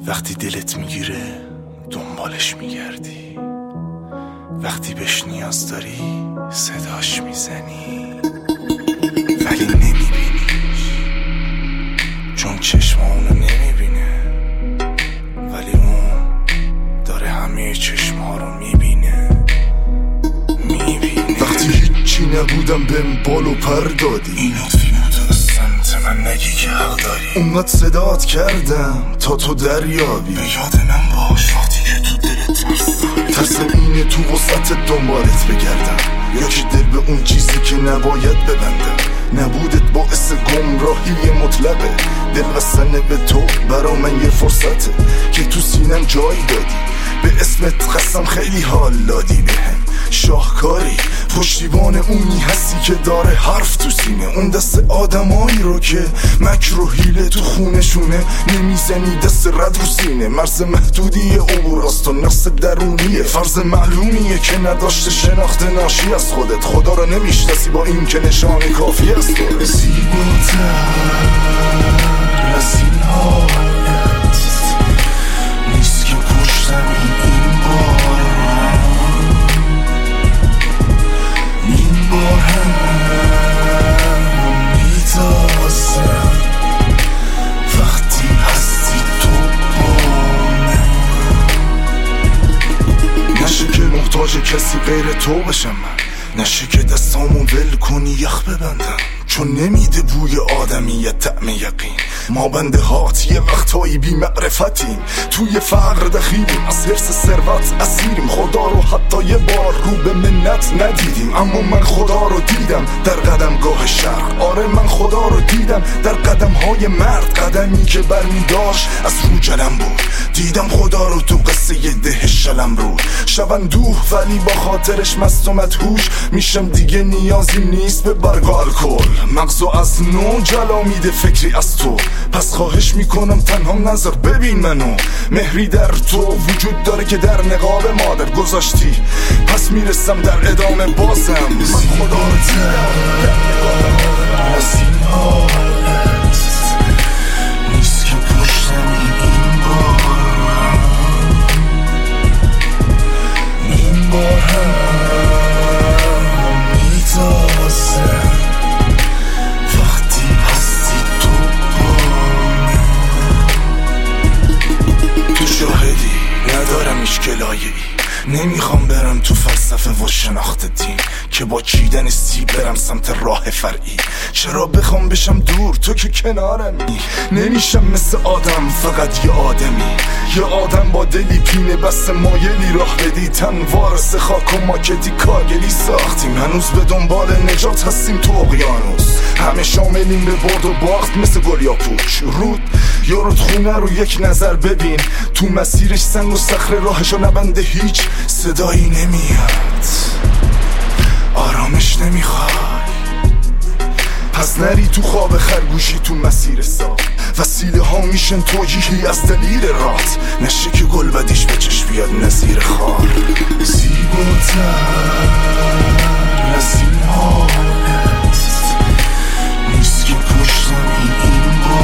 وقتی دلت میگیره دنبالش میگردی، وقتی بهش نیاز داری صداش میزنی ولی نمیبینیش، چون چشم اونو نمیبینه ولی اون داره همه چشم ها رو میبینه. وقتی هیچی نبودم بهم بال و پر دادی، این لطفی بود از سمت من نگی که حق داری. اونقدر صدات کردم تا تو دریابی، به یاد من باش وقتی که تو دلت ترس اینه تو وسط دنبالت بگردم، یا که دل به اون چیزی که نباید ببندم. نبودت باعث گمراهی مطلقه، دل وصله به تو برا من یه فرصته که تو سینم جای دادی. به اسمت قسم خیلی حال دادی بهم، شاهکاری پشتیبان اونی هستی که داره حرف تو سینه. اون دست آدمایی رو که مکر و حیله تو خونشونه نمیزنی دست رد رو سینه. مرز محدودی عبور است و نقص درونیه، فرض معلومیه که نداشته شناخت ناشی از خودت. خدا رو نمیشناسی با این که نشان کافی است تو زیباتر از این حالت نیست که پشتم این بار هم میتازم وقتی هستی تو با من. نشه که محتاج کسی غیر تو بشم من، نشه که دستامو ول کنی یخ ببندم، چون نمیده بوی آدمیت طعم یقین. ما بنده هات یه وقتایی بی معرفتیم، توی فقر دخیلیم، از حرص ثروت اسیریم. خدا رو حتی یه بار رو به منت ندیدیم، اما من خدا رو دیدم در قدمگاه شرق. آره من خدا رو دیدم در قدمهای مرد، قدمی که برمی داشت از رو جلم بود. دیدم خدا رو تو قصه یه ده شلم رود، شب اندوه ولی با خاطرش مست و مدهوش میشم. دیگه نیازی نیست به برگ و الکل، مغزو از نو جلا میده فکری از تو. پس خواهش میکنم تنها نظر ببین منو، مهری در تو وجود داره که در نقاب مادر گذاشتی. پس میرسم در ادامه بازم من خدا رو دیدم از این حالت نیست که پشتم این بار هم میتازم وقتی هستی تو با من. تو شاهدی ندارم اشکلایی، نمیخوام برم تو فلسفه و شناخت دین که با چیدن سیب برم سمت راه فرعی. چرا بخوام بشم دور تو که کنارمی؟ نمیشم مثل آدم فقط یه آدمی، یه آدم با دلی پینه بس مایلی راه بدی. تن وارث خاک و ماکتی کاگلی ساختیم، هنوز به دنبال نجات هستیم تو اقیانوس. همه شاملیم به برد و باخت مثل گل یا پوچ. رود یا رودخونه رو یک نظر ببین، تو مسیرش سنگ و صخره راهشو نبنده هیچ صدایی نمیاد، آرامش نمیخوای. پس نری تو خواب خرگوشی تو مسیر ساخت، وسیله ها میشن توجیهی از دلیل رات. نشه که گل بدیش به چشم بیاد نظیر خار. زیباتر از این حالت نیست که پشتم این بار